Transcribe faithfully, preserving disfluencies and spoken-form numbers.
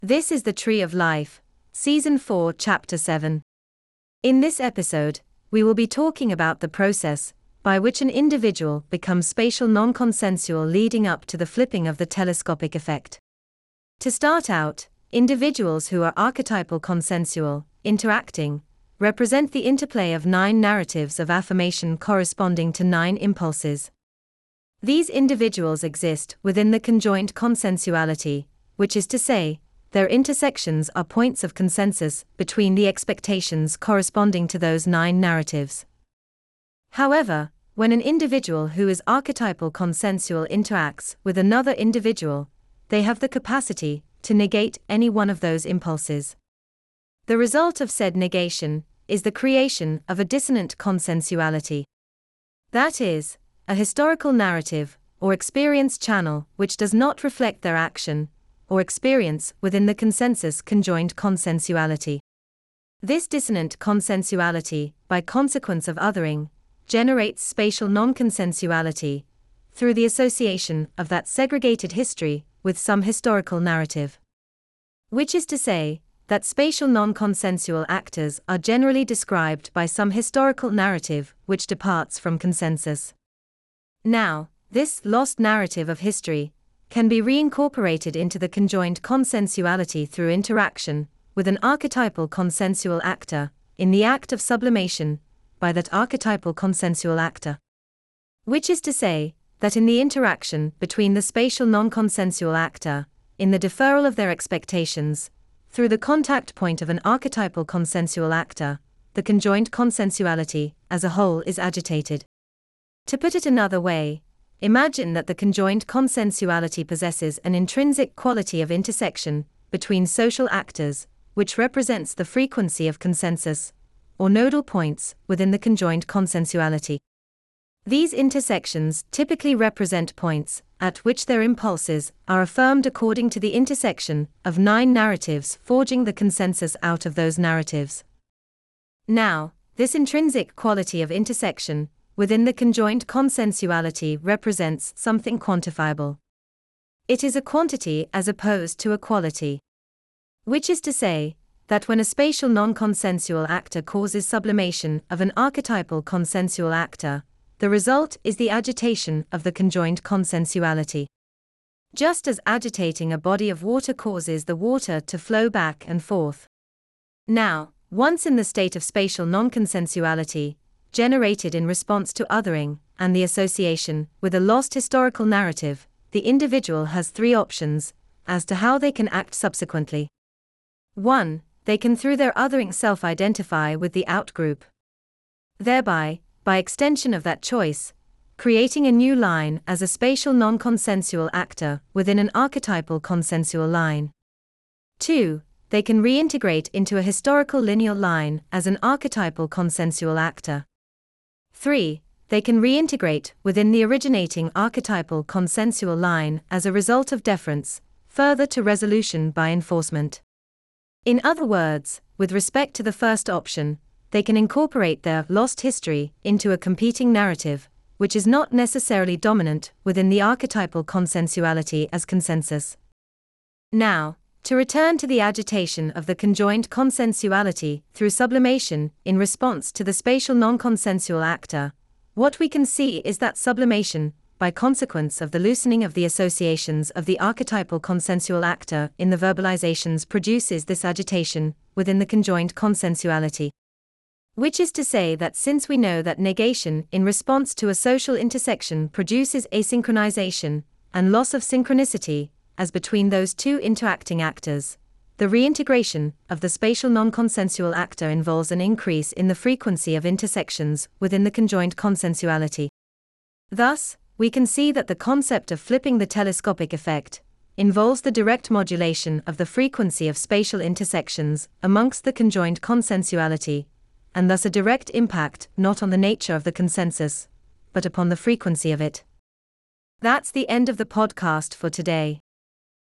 This is the Tree of Life, Season four, Chapter seven. In this episode, we will be talking about the process by which an individual becomes spatial non-consensual leading up to the flipping of the telescopic effect. To start out, individuals who are archetypal consensual, interacting, represent the interplay of nine narratives of affirmation corresponding to nine impulses. These individuals exist within the conjoint consensuality, which is to say, their intersections are points of consensus between the expectations corresponding to those nine narratives. However, when an individual who is archetypal consensual interacts with another individual, they have the capacity to negate any one of those impulses. The result of said negation is the creation of a dissonant consensuality. That is, a historical narrative or experience channel which does not reflect their action or experience within the consensus conjoined consensuality. This dissonant consensuality, by consequence of othering, generates spatial non-consensuality through the association of that segregated history with some historical narrative. Which is to say, that spatial non-consensual actors are generally described by some historical narrative which departs from consensus. Now, this lost narrative of history can be reincorporated into the conjoined consensuality through interaction with an archetypal consensual actor in the act of sublimation by that archetypal consensual actor. Which is to say, that in the interaction between the spatial non-consensual actor, in the deferral of their expectations, through the contact point of an archetypal consensual actor, the conjoined consensuality as a whole is agitated. To put it another way, imagine that the conjoined consensuality possesses an intrinsic quality of intersection between social actors, which represents the frequency of consensus, or nodal points within the conjoined consensuality. These intersections typically represent points at which their impulses are affirmed according to the intersection of nine narratives forging the consensus out of those narratives. Now, this intrinsic quality of intersection within the conjoined consensuality represents something quantifiable. It is a quantity as opposed to a quality. Which is to say, that when a spatial non-consensual actor causes sublimation of an archetypal consensual actor, the result is the agitation of the conjoined consensuality. Just as agitating a body of water causes the water to flow back and forth. Now, once in the state of spatial non-consensuality, generated in response to othering and the association with a lost historical narrative, the individual has three options as to how they can act subsequently. one. They can through their othering self-identify with the outgroup. Thereby, by extension of that choice, creating a new line as a spatial non-consensual actor within an archetypal consensual line. two. They can reintegrate into a historical lineal line as an archetypal consensual actor. three. They can reintegrate within the originating archetypal consensual line as a result of deference, further to resolution by enforcement. In other words, with respect to the first option, they can incorporate their lost history into a competing narrative, which is not necessarily dominant within the archetypal consensuality as consensus. Now, to return to the agitation of the conjoined consensuality through sublimation in response to the spatial non-consensual actor, what we can see is that sublimation, by consequence of the loosening of the associations of the archetypal consensual actor in the verbalizations, produces this agitation within the conjoined consensuality. Which is to say that since we know that negation in response to a social intersection produces asynchronization and loss of synchronicity, as between those two interacting actors, the reintegration of the spatial non-consensual actor involves an increase in the frequency of intersections within the conjoined consensuality. Thus, we can see that the concept of flipping the telescopic effect involves the direct modulation of the frequency of spatial intersections amongst the conjoined consensuality, and thus a direct impact not on the nature of the consensus, but upon the frequency of it. That's the end of the podcast for today.